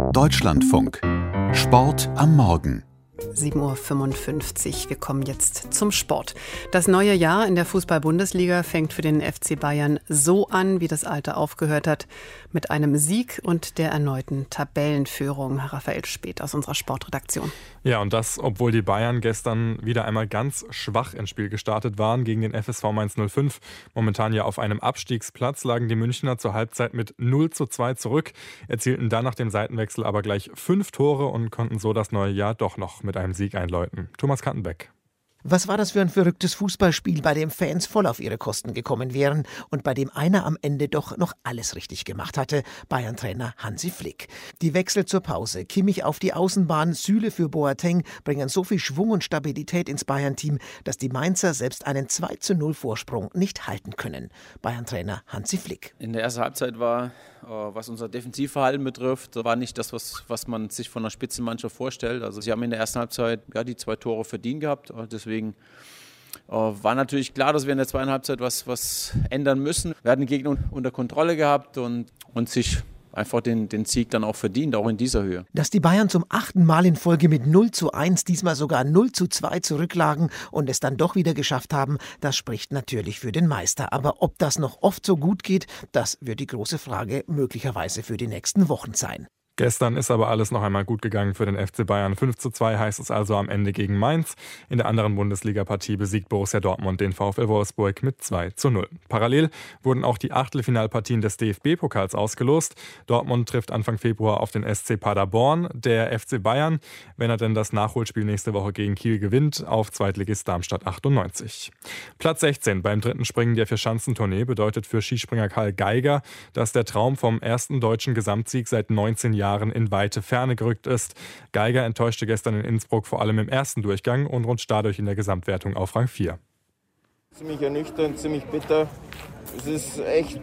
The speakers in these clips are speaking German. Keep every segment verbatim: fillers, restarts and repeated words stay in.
Deutschlandfunk. Sport am Morgen. sieben Uhr fünfundfünfzig. Wir kommen jetzt zum Sport. Das neue Jahr in der Fußball-Bundesliga fängt für den F C Bayern so an, wie das alte aufgehört hat, mit einem Sieg und der erneuten Tabellenführung. Raphael Späth aus unserer Sportredaktion. Ja, und das, obwohl die Bayern gestern wieder einmal ganz schwach ins Spiel gestartet waren gegen den F S V Mainz null fünf. Momentan ja auf einem Abstiegsplatz, lagen die Münchner zur Halbzeit mit null zu zwei zurück, erzielten dann nach dem Seitenwechsel aber gleich fünf Tore und konnten so das neue Jahr doch noch mit einem Sieg einläuten. Thomas Kattenbeck. Was war das für ein verrücktes Fußballspiel, bei dem Fans voll auf ihre Kosten gekommen wären und bei dem einer am Ende doch noch alles richtig gemacht hatte, Bayern-Trainer Hansi Flick. Die Wechsel zur Pause, Kimmich auf die Außenbahn, Süle für Boateng bringen so viel Schwung und Stabilität ins Bayern-Team, dass die Mainzer selbst einen zwei zu null Vorsprung nicht halten können. Bayern-Trainer Hansi Flick. In der ersten Halbzeit war, was unser Defensivverhalten betrifft, war nicht das, was, was man sich von einer Spitzenmannschaft vorstellt. Also sie haben in der ersten Halbzeit ja, die zwei Tore verdient gehabt, deswegen Deswegen äh, war natürlich klar, dass wir in der zweiten Halbzeit was, was ändern müssen. Wir hatten den Gegner unter Kontrolle gehabt und, und sich einfach den, den Sieg dann auch verdient, auch in dieser Höhe. Dass die Bayern zum achten Mal in Folge mit null zu eins, diesmal sogar null zu zwei zurücklagen und es dann doch wieder geschafft haben, das spricht natürlich für den Meister. Aber ob das noch oft so gut geht, das wird die große Frage möglicherweise für die nächsten Wochen sein. Gestern ist aber alles noch einmal gut gegangen für den F C Bayern. fünf zu zwei heißt es also am Ende gegen Mainz. In der anderen Bundesliga-Partie besiegt Borussia Dortmund den VfL Wolfsburg mit zwei zu null. Parallel wurden auch die Achtelfinalpartien des D F B-Pokals ausgelost. Dortmund trifft Anfang Februar auf den S C Paderborn. Der F C Bayern, wenn er denn das Nachholspiel nächste Woche gegen Kiel gewinnt, auf Zweitligist Darmstadt achtundneunzig. Platz sechzehn beim dritten Springen der Vierschanzentournee bedeutet für Skispringer Karl Geiger, dass der Traum vom ersten deutschen Gesamtsieg seit neunzehn Jahren in weite Ferne gerückt ist. Geiger enttäuschte gestern in Innsbruck vor allem im ersten Durchgang und rutscht dadurch in der Gesamtwertung auf Rang vier. Ziemlich ernüchternd, ziemlich bitter. Es ist echt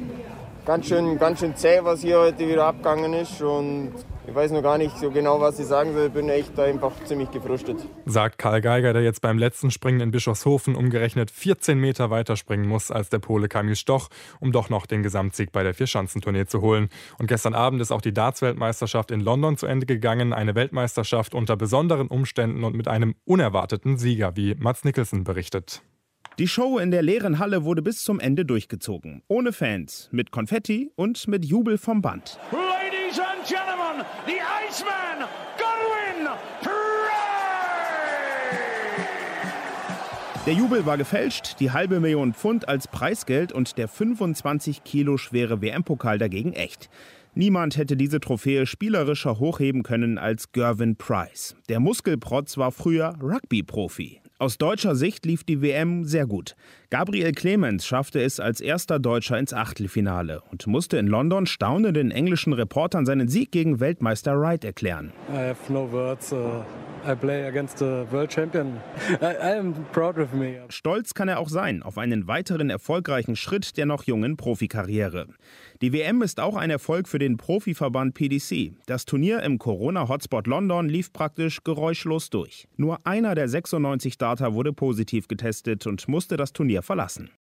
ganz schön, ganz schön zäh, was hier heute wieder abgegangen ist. Und ich weiß noch gar nicht so genau, was ich sagen soll. Ich bin echt einfach ziemlich gefrustet. Sagt Karl Geiger, der jetzt beim letzten Springen in Bischofshofen umgerechnet vierzehn Meter weiter springen muss als der Pole Kamil Stoch, um doch noch den Gesamtsieg bei der Vierschanzentournee zu holen. Und gestern Abend ist auch die Darts-Weltmeisterschaft in London zu Ende gegangen. Eine Weltmeisterschaft unter besonderen Umständen und mit einem unerwarteten Sieger, wie Mats Nicholson berichtet. Die Show in der leeren Halle wurde bis zum Ende durchgezogen. Ohne Fans, mit Konfetti und mit Jubel vom Band. Ladies and gentlemen, the Iceman, Godwin Parry! Der Jubel war gefälscht, die halbe Million Pfund als Preisgeld und der fünfundzwanzig Kilo schwere W M-Pokal dagegen echt. Niemand hätte diese Trophäe spielerischer hochheben können als Gervin Price. Der Muskelprotz war früher Rugby-Profi. Aus deutscher Sicht lief die W M sehr gut. Gabriel Clemens schaffte es als erster Deutscher ins Achtelfinale und musste in London staunenden englischen Reportern seinen Sieg gegen Weltmeister Wright erklären. I have no words. Uh, I play against the world champion. I, I am proud of me. Stolz kann er auch sein auf einen weiteren erfolgreichen Schritt der noch jungen Profikarriere. Die W M ist auch ein Erfolg für den Profiverband P D C. Das Turnier im Corona-Hotspot London lief praktisch geräuschlos durch. Nur einer der sechsundneunzig Starter wurde positiv getestet und musste das Turnier verlassen.